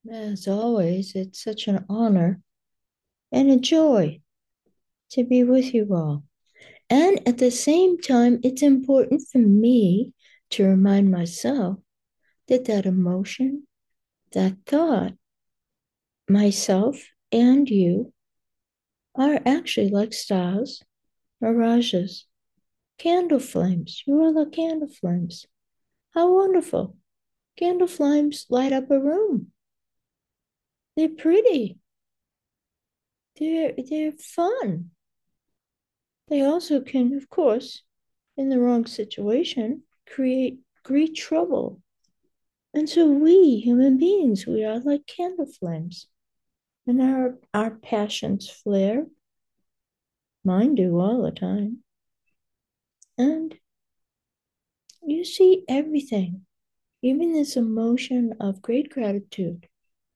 As always, it's such an honor and a joy to be with you all. And at the same time, it's important for me to remind myself that emotion, that thought, myself and you are actually like stars, mirages, candle flames. You are like candle flames. How wonderful. Candle flames light up a room. They're pretty. They're fun. They also can, of course, in the wrong situation, create great trouble. And so we, human beings, we are like candle flames. And our passions flare. Mine do all the time. And you see everything, even this emotion of great gratitude.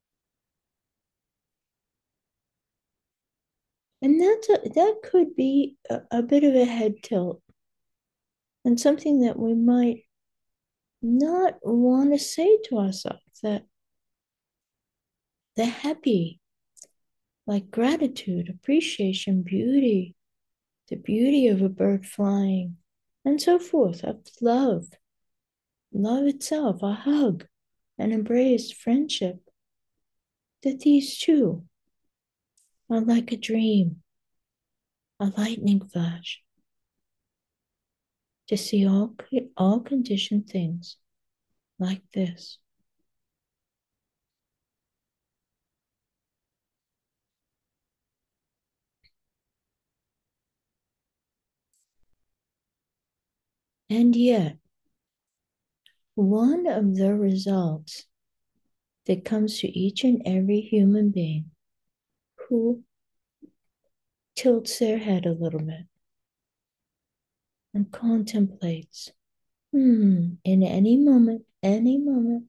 And that could be a bit of a head tilt and something that we might not want to say to ourselves that the happy, like gratitude, appreciation, beauty, the beauty of a bird flying, and so forth, of love itself, a hug, an embrace, friendship, that these two are like a dream, a lightning flash, to see all conditioned things like this. And yet, one of the results that comes to each and every human being who tilts their head a little bit and contemplates, in any moment,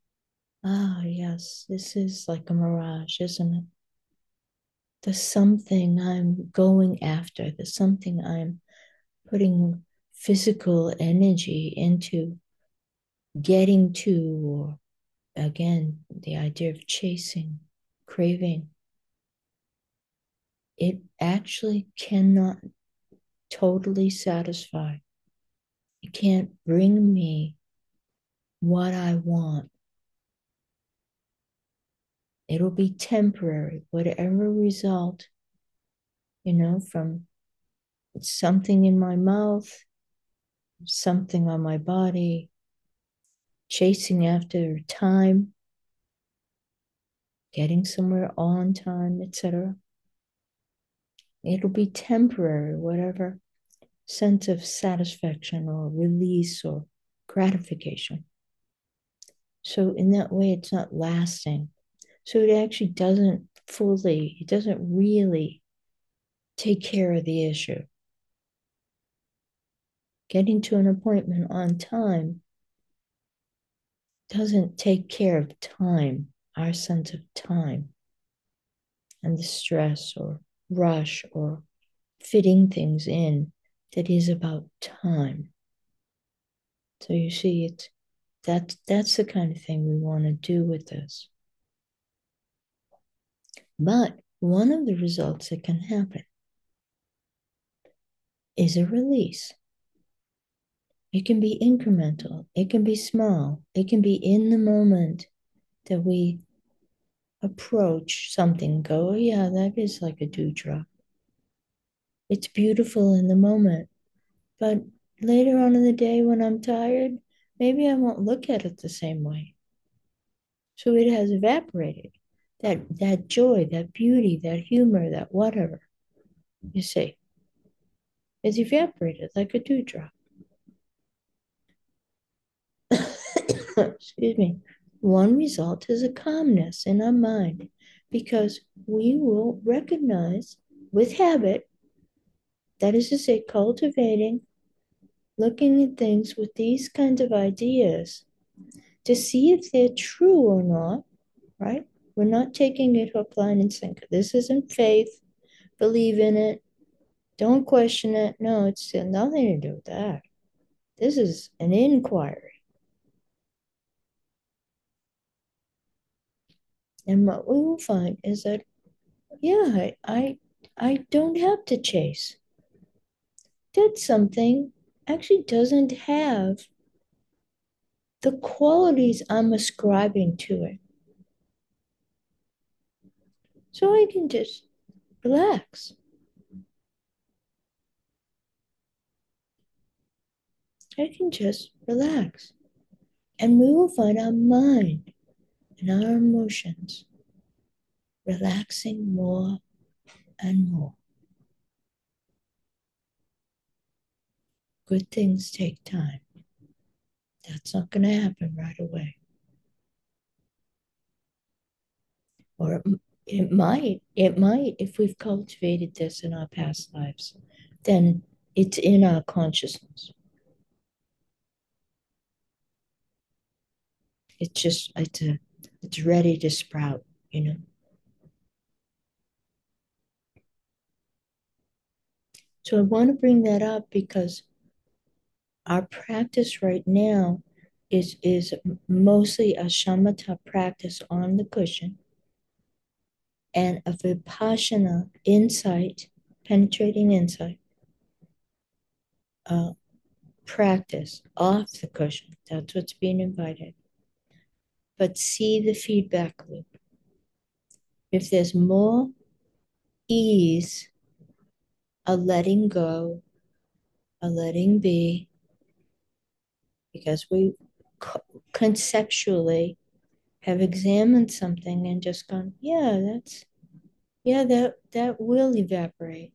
yes, this is like a mirage, isn't it? The something I'm going after, the something I'm putting physical energy into getting to, or again, the idea of chasing, craving, it actually cannot totally satisfy. It can't bring me what I want. It'll be temporary, whatever result, from something in my mouth, something on my body, chasing after time, getting somewhere on time, etc. It'll be temporary, whatever sense of satisfaction or release or gratification. So, in that way, it's not lasting. So, it doesn't really take care of the issue. Getting to an appointment on time doesn't take care of time, our sense of time, and the stress or rush or fitting things in that is about time. So you see, that's the kind of thing we want to do with this. But one of the results that can happen is a release. It can be incremental, it can be small, it can be in the moment that we approach something, go, oh, yeah, that is like a dewdrop. It's beautiful in the moment, but later on in the day when I'm tired, maybe I won't look at it the same way. So it has evaporated. That joy, that beauty, that humor, that whatever, you see, is evaporated like a dewdrop. Excuse me. One result is a calmness in our mind because we will recognize with habit, that is to say, cultivating, looking at things with these kinds of ideas to see if they're true or not, right? We're not taking it hook, line, and sinker. This isn't faith, believe in it, don't question it. No, it's nothing to do with that. This is an inquiry. And what we will find is that, yeah, I don't have to chase. That something actually doesn't have the qualities I'm ascribing to it. So I can just relax. I can just relax. And we will find our mind and our emotions relaxing more and more. Good things take time. That's not going to happen right away. Or it might, if we've cultivated this in our past lives, then it's in our consciousness. It's ready to sprout, you know. So I want to bring that up because our practice right now is mostly a shamatha practice on the cushion and a vipassana insight, penetrating insight uh, practice off the cushion. That's what's being invited. But see the feedback loop. If there's more ease, a letting go, a letting be, because we conceptually have examined something and just gone, yeah, that will evaporate.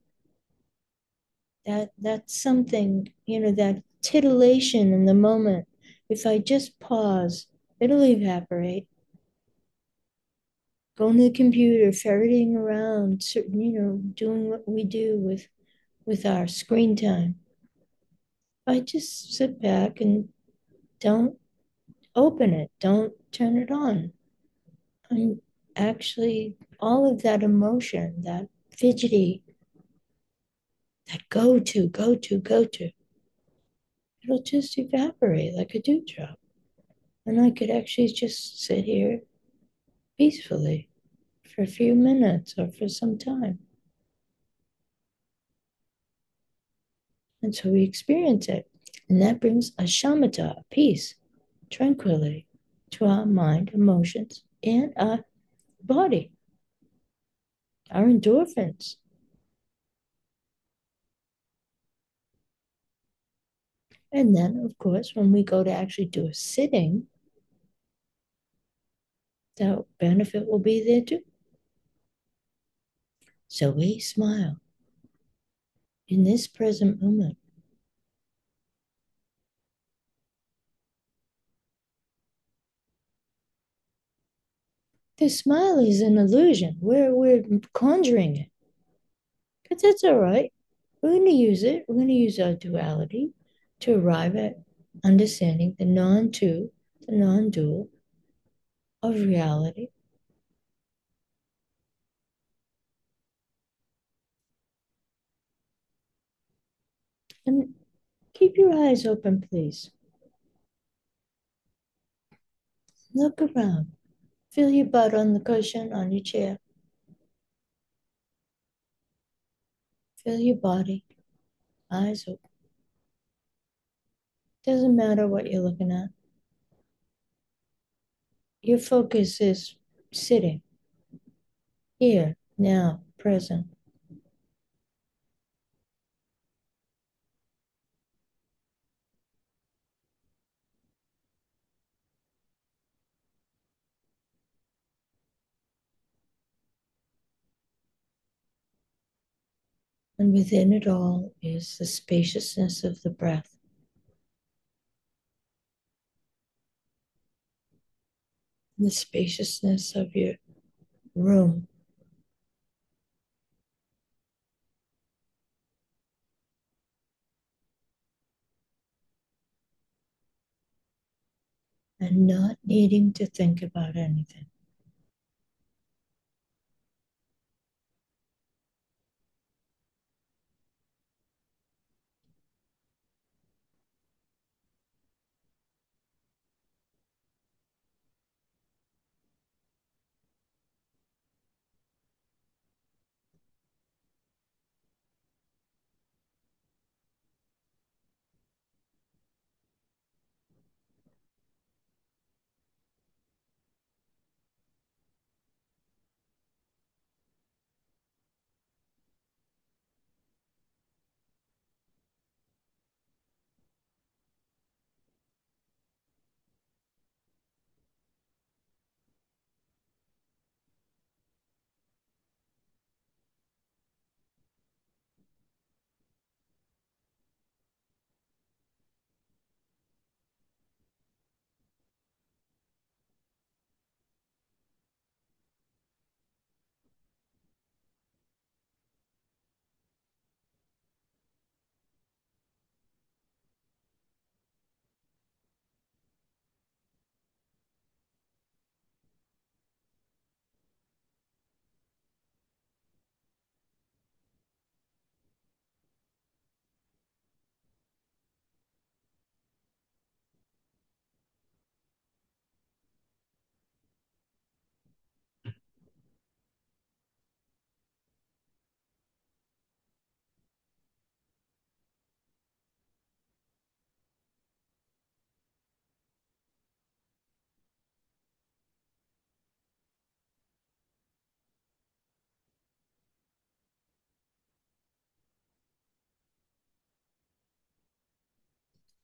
That's something, that titillation in the moment. If I just pause, it'll evaporate. Going to the computer, ferreting around, doing what we do with our screen time. I just sit back and don't open it, don't turn it on. I'm actually all of that emotion, that fidgety, that go to, it'll just evaporate like a dewdrop. And I could actually just sit here peacefully for a few minutes or for some time. And so we experience it. And that brings a shamatha, peace, tranquility to our mind, emotions, and our body, our endorphins. And then, of course, when we go to actually do a sitting, that benefit will be there too. So we smile in this present moment. The smile is an illusion. We're conjuring it, but that's all right. We're going to use it. We're going to use our duality to arrive at understanding the non-two, the non-dual of reality. And keep your eyes open, please. Look around. Feel your butt on the cushion on your chair. Feel your body. Eyes open. Doesn't matter what you're looking at. Your focus is sitting here, now, present. And within it all is the spaciousness of the breath, the spaciousness of your room, and not needing to think about anything.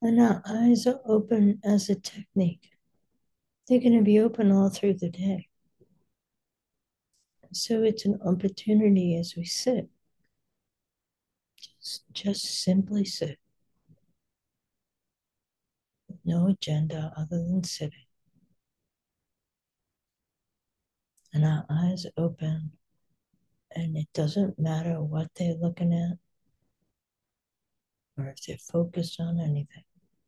And our eyes are open as a technique. They're going to be open all through the day. So it's an opportunity as we sit, just simply sit, no agenda other than sitting. And our eyes open, and it doesn't matter what they're looking at or if they're focused on anything.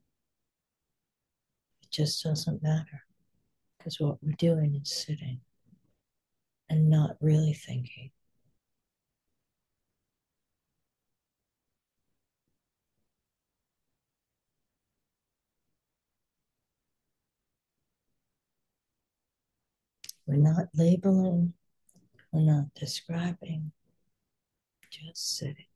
It just doesn't matter because what we're doing is sitting and not really thinking. We're not labeling, we're not describing, just sitting.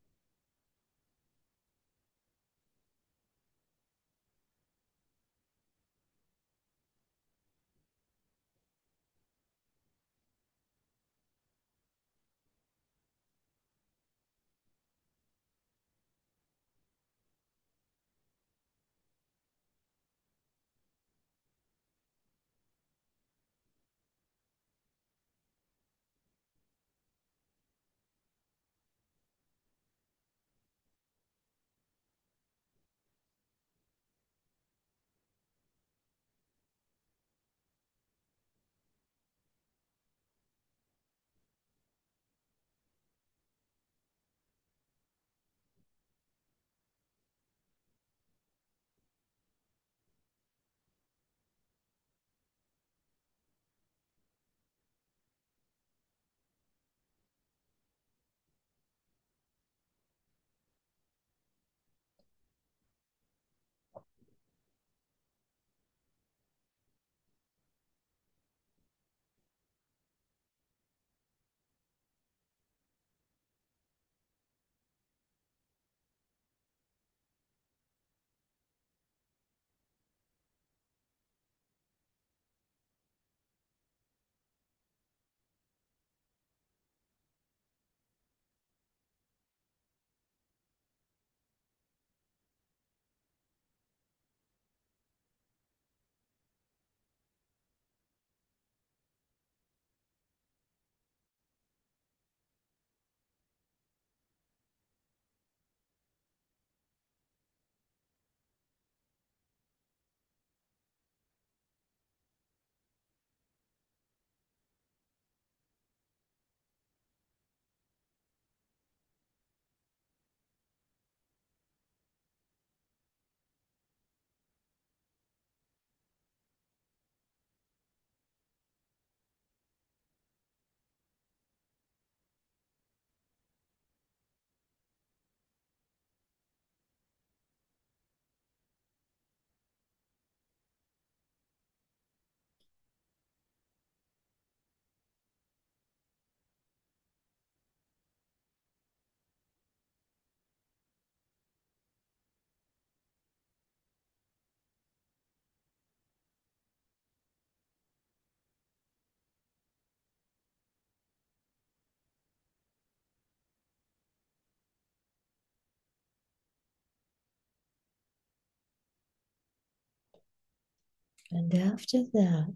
And after that,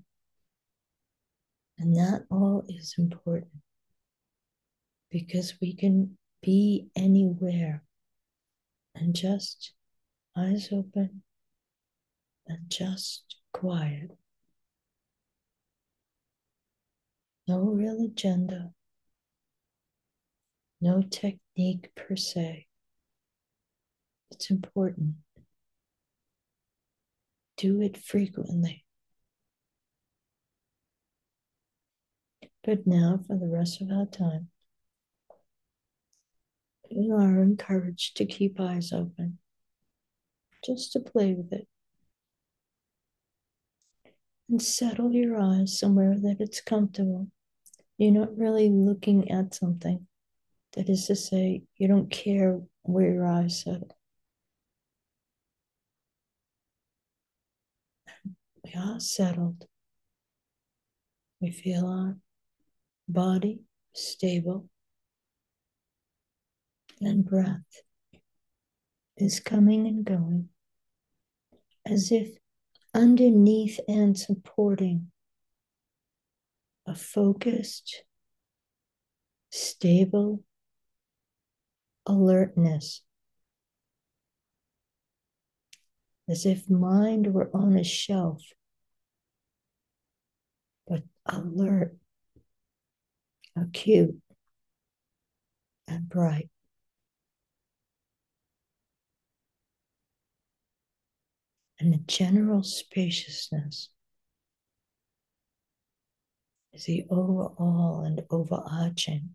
and that all is important because we can be anywhere and just eyes open and just quiet. No real agenda, no technique per se. It's important. Do it frequently. But now, for the rest of our time, you are encouraged to keep eyes open, just to play with it. And settle your eyes somewhere that it's comfortable. You're not really looking at something. That is to say, you don't care where your eyes settle. We are settled. We feel our body stable, and breath is coming and going. as if underneath and supporting a focused, stable alertness, as if mind were on a shelf, but alert, acute, and bright. And the general spaciousness is the overall and overarching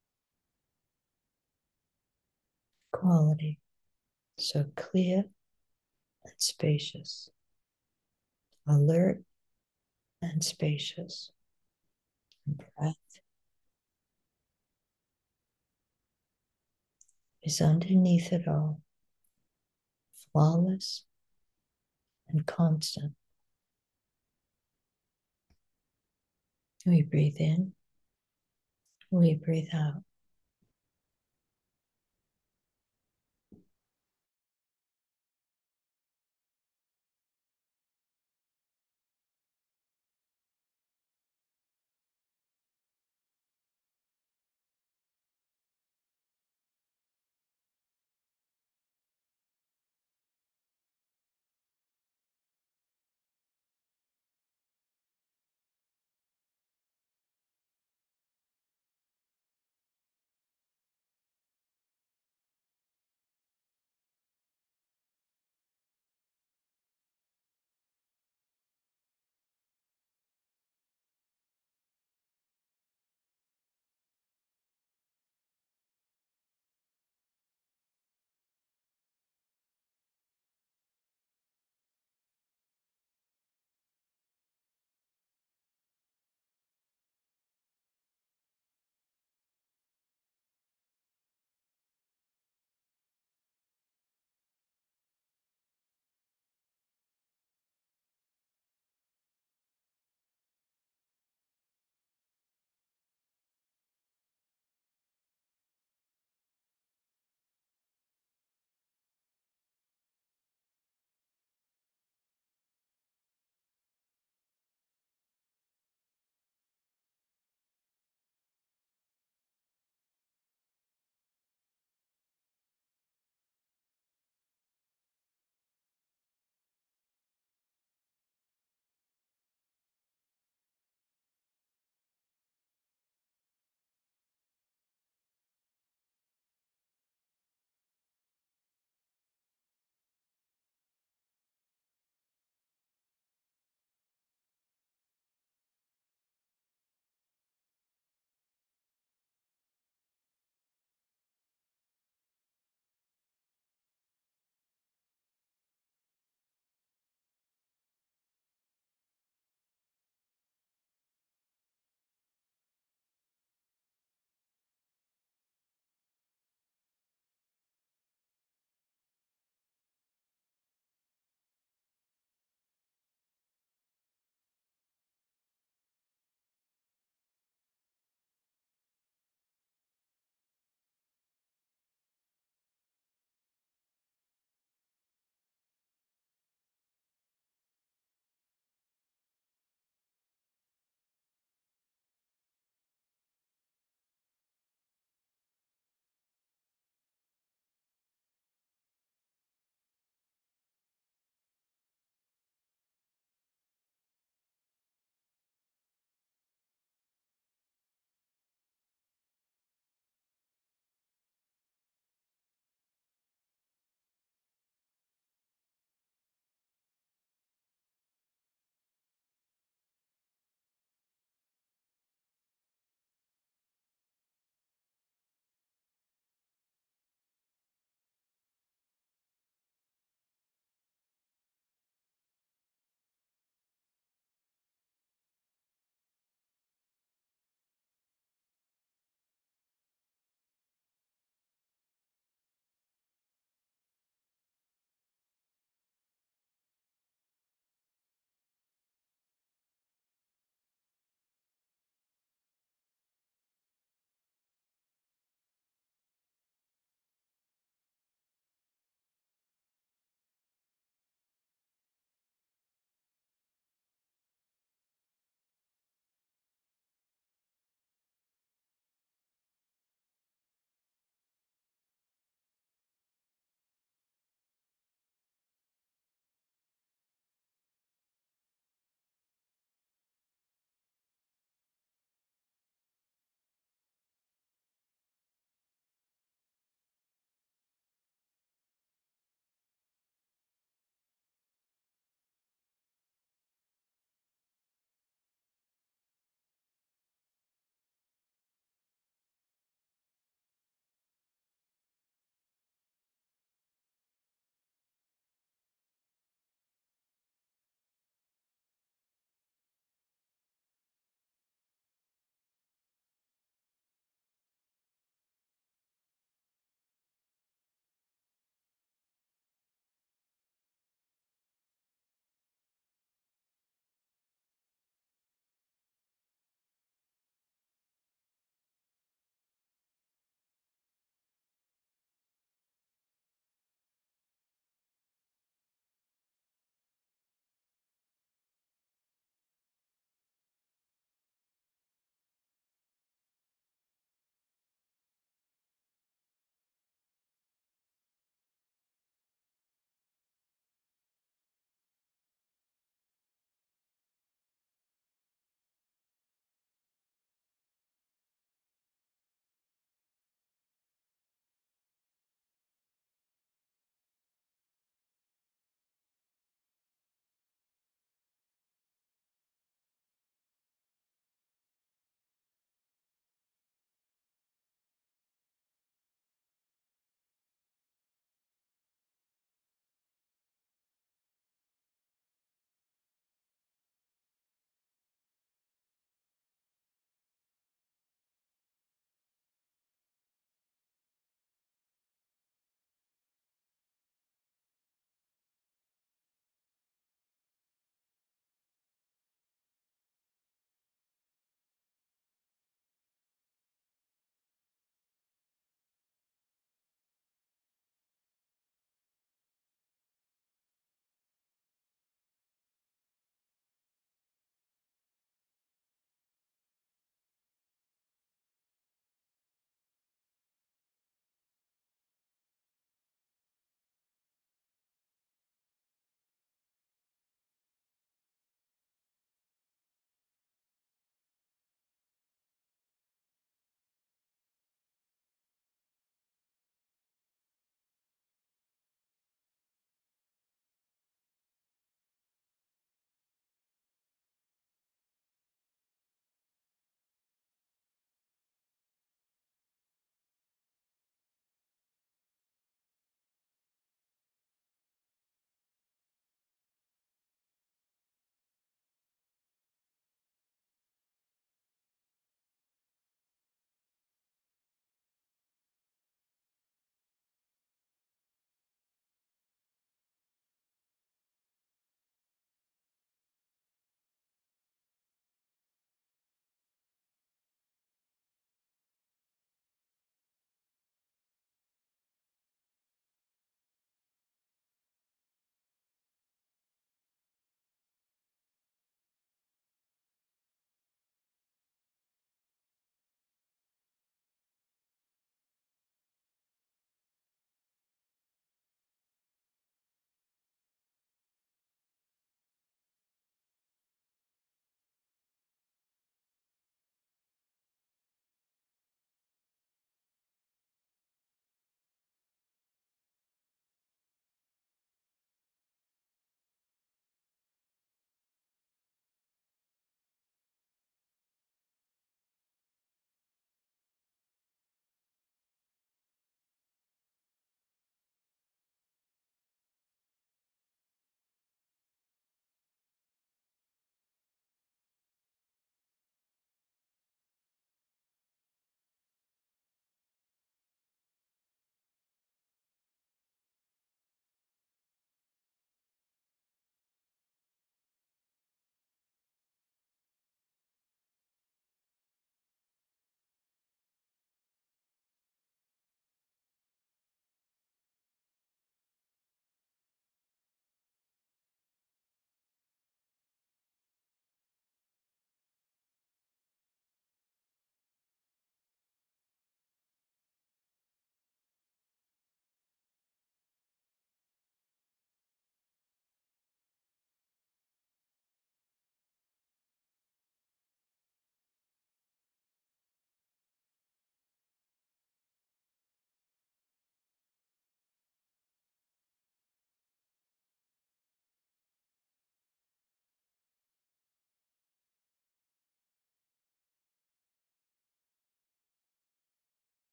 quality. So clear and spacious, alert and spacious, and breath is underneath it all, flawless and constant. We breathe in, we breathe out.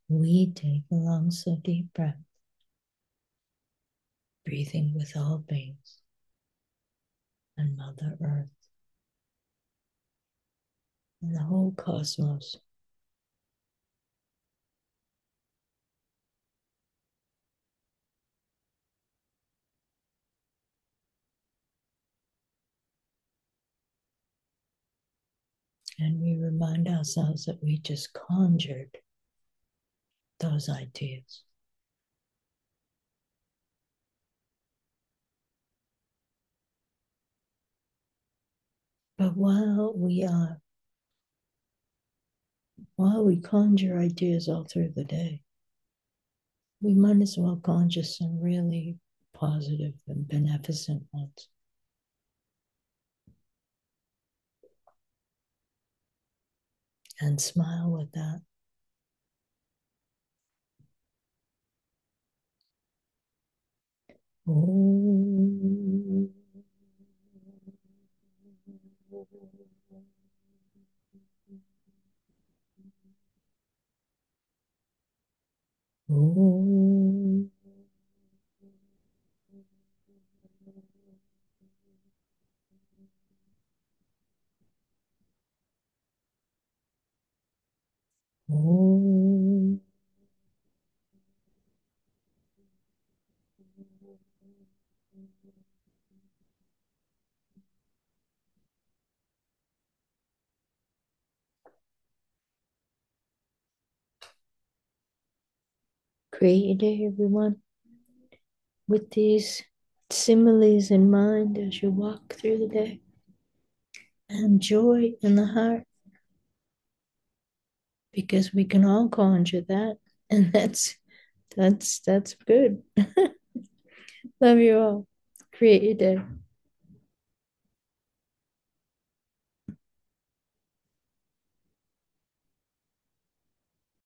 We take a long, slow, deep breath, breathing with all beings and Mother Earth and the whole cosmos. And we remind ourselves that we just conjured those ideas. But while we conjure ideas all through the day, we might as well conjure some really positive and beneficent ones. And smile with that. Oh. Oh. Oh. Create your day, everyone, with these similes in mind as you walk through the day, and joy in the heart, because we can all conjure that, and that's good. Love you all. Create your day.